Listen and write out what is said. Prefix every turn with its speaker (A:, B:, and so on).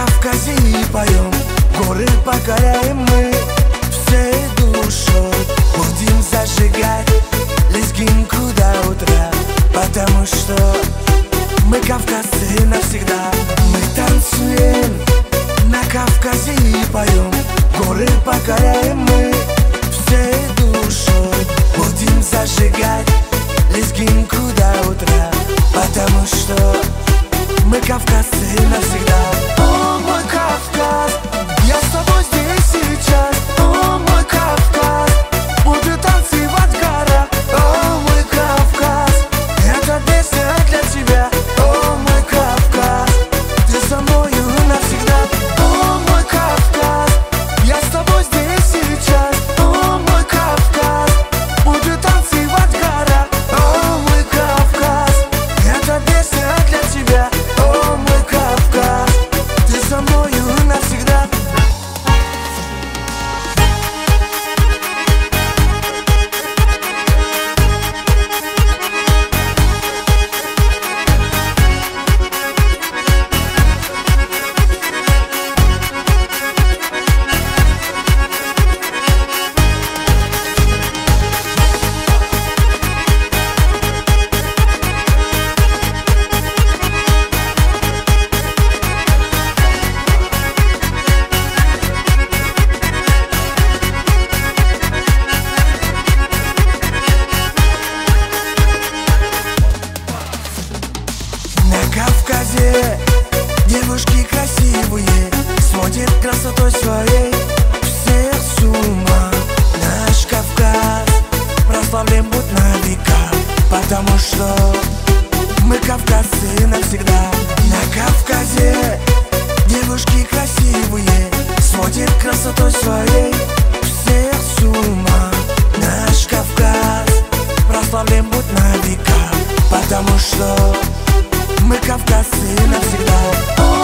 A: Кавказе и поем, горы покоряем мы всей душой. Будем зажигать лезгинку до утра, потому что мы кавказцы навсегда. Мы танцуем на Кавказе и поем, горы покоряем мы всей душой. Будем зажигать лезгинку до утра, потому что мы кавказцы навсегда. О, мой Кавказ, я с тобой здесь и сейчас. О, мой Кавказ, буду танцевать в горах. О, мой Кавказ, эта песня для тебя. О, мой Кавказ, ты со мною навсегда. О, мой Кавказ, я с тобой здесь и сейчас. О, мой Кавказ, буду танцевать в горах. О, мой Кавказ, эта песня для тебя. О, мой Кавказ, ты со мною навсегда. На Кавказе девушки красивые сводят красотой своей всех с ума. Наш Кавказ прославлен будет на века, потому что мы кавказцы навсегда. На Кавказе девушки красивые сводят красотой своей всех с ума. Наш Кавказ прославлен будет на века, потому что мы кавказцы навсегда.